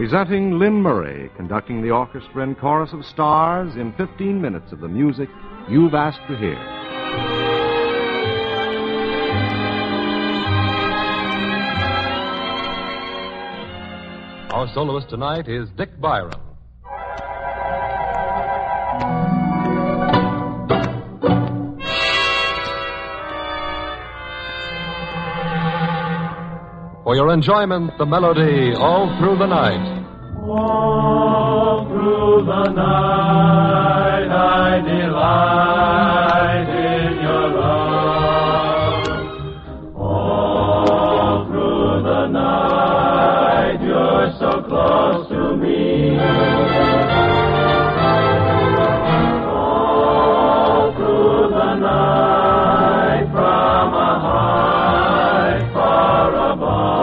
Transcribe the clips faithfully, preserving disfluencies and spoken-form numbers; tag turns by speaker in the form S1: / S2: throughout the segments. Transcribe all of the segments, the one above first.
S1: Presenting Lynn Murray, conducting the orchestra and chorus of stars in fifteen minutes of the music you've asked to hear.
S2: Our soloist tonight is Dick Byron. For your enjoyment, the melody All Through the Night.
S3: All through the night I delight in your love. All through the night you're so close to me. All through the night from a height far above.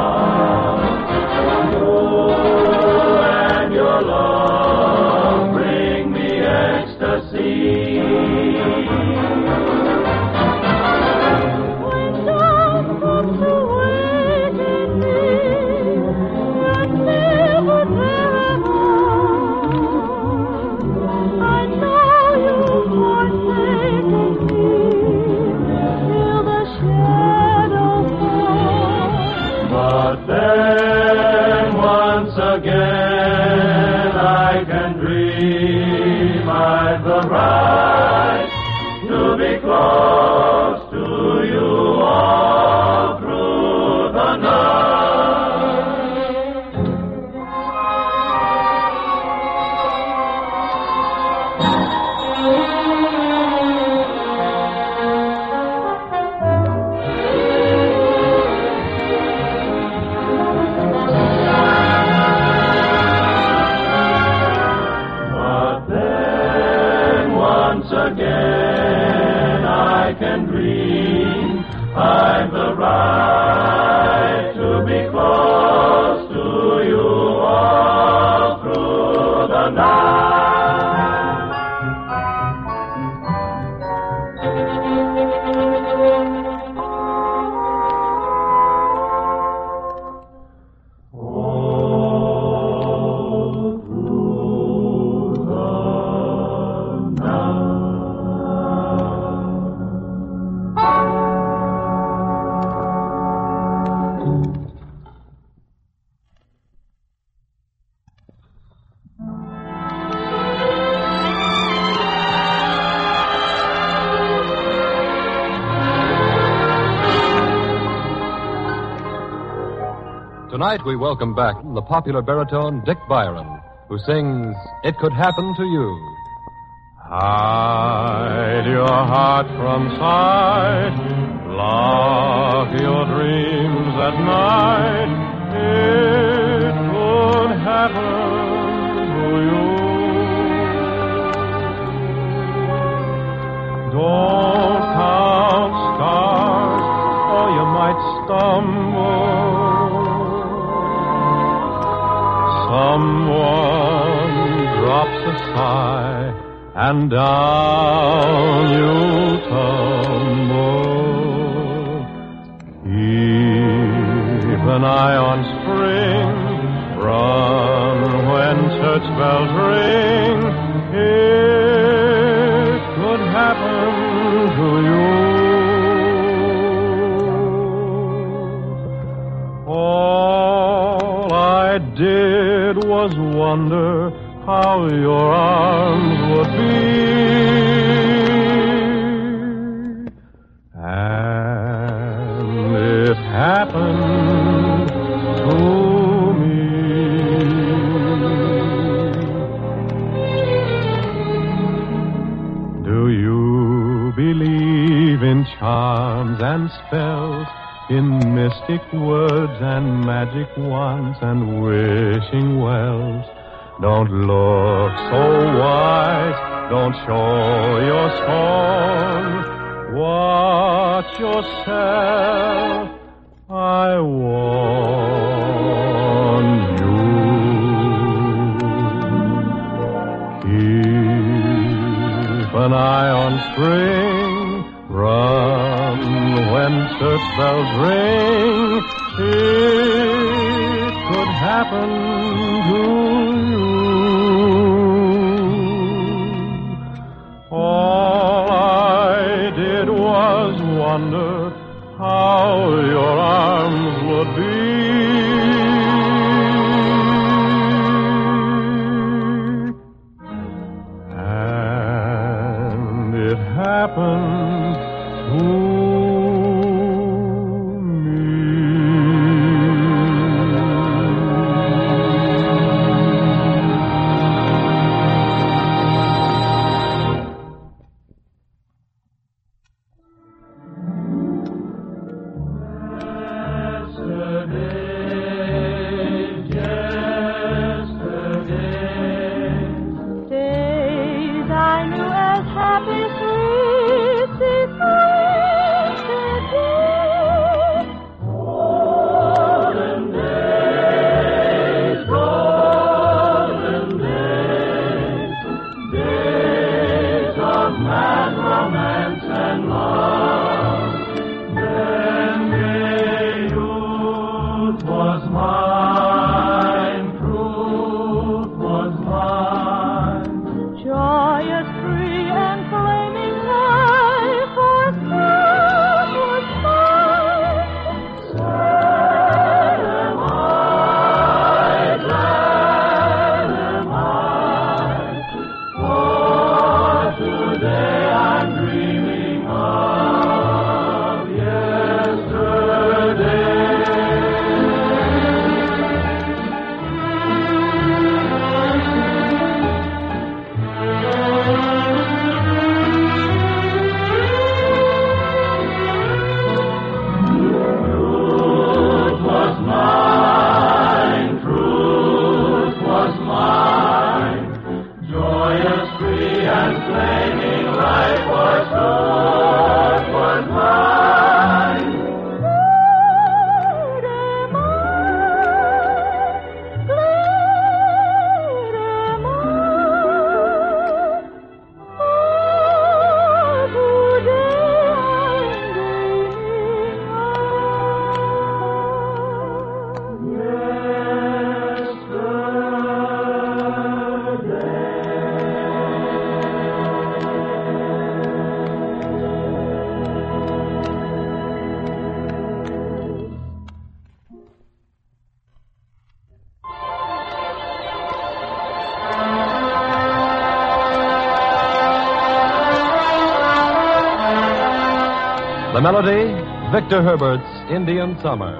S2: Tonight we welcome back the popular baritone Dick Byron, who sings It Could Happen to You.
S3: Hide your heart from sight, lock your dreams at night. It could happen to you. Don't count stars, or you might stumble. Someone drops a sigh, and down you tumble. Keep an eye on spring, run when church bells ring. It could happen to you. All I did was wonder how your arms would be, and it happened to me. Do you believe in charms and spells, in mystic words and magic wands and wishing wells? Don't look so wise, don't show your scorn. Watch yourself, I warn you. Keep an eye on spring, run when church bells ring. It could happened to you. All I did was wonder how your arms would be. And it happened to
S2: The melody, Victor Herbert's Indian Summer.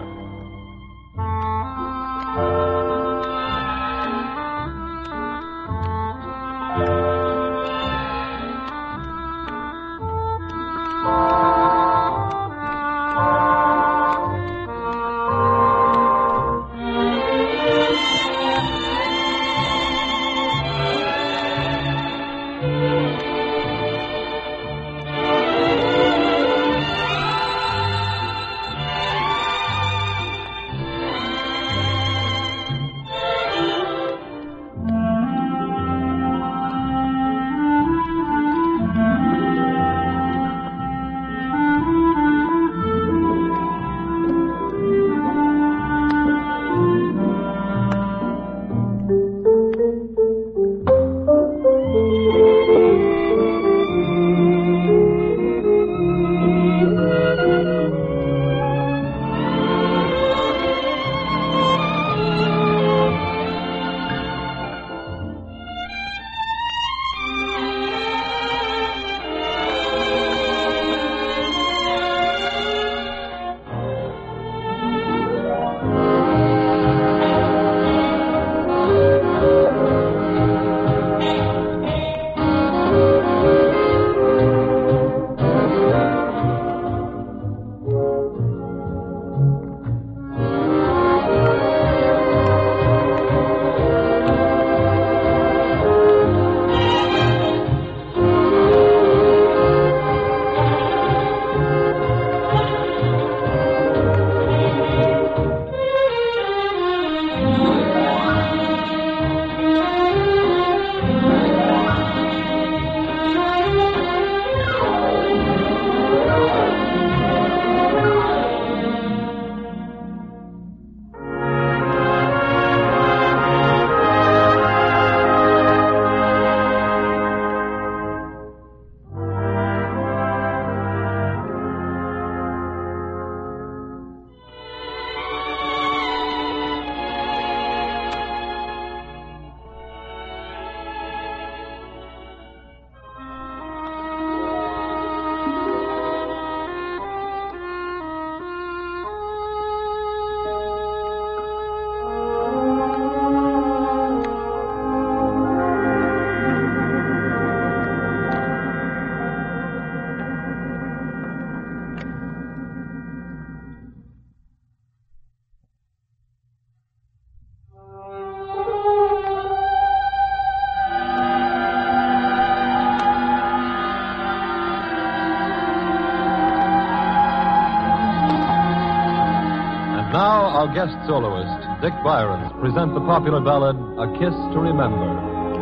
S2: now, our guest soloist, Dick Byron, present the popular ballad, A Kiss to Remember.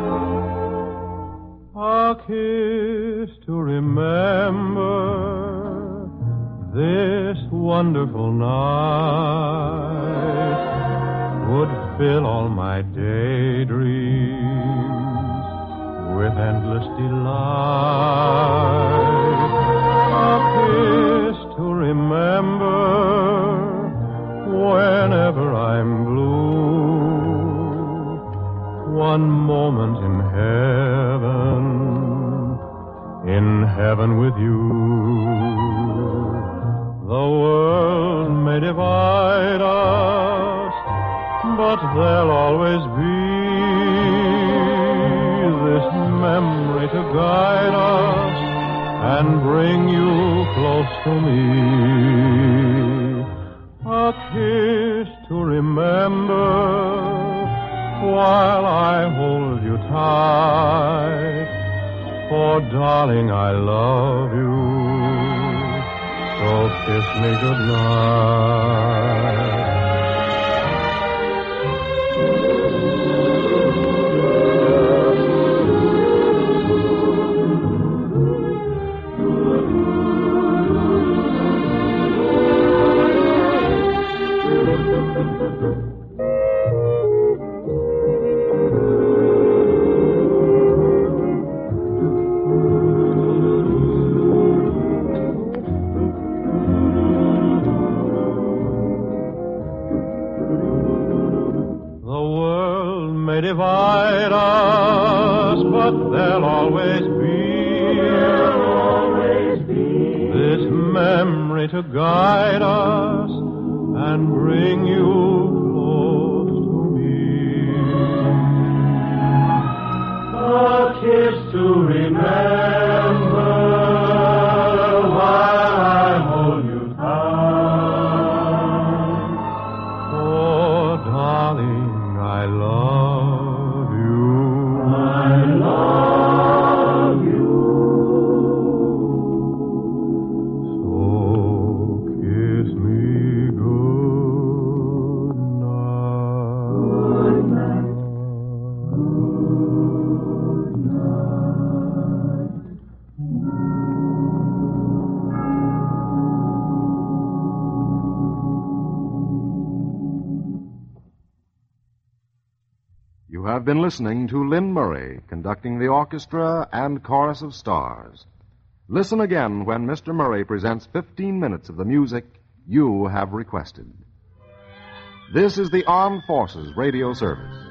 S3: A kiss to remember this wonderful night would fill all my daydreams with endless delight. A kiss to remember whenever I'm blue. One moment in heaven, in heaven with you. The world may divide us, but there'll always be this memory to guide us and bring you close to me. A kiss to remember while I hold you tight. For, darling, I love you, so kiss me goodnight. Divide us, but there'll always be, there'll always be this memory to guide us and bring you close to me. A kiss to remember while I hold you tight. Oh, darling, I love
S1: You have been listening to Lynn Murray, conducting the orchestra and chorus of stars. Listen again when Mister Murray presents fifteen minutes of the music you have requested. This is the Armed Forces Radio Service.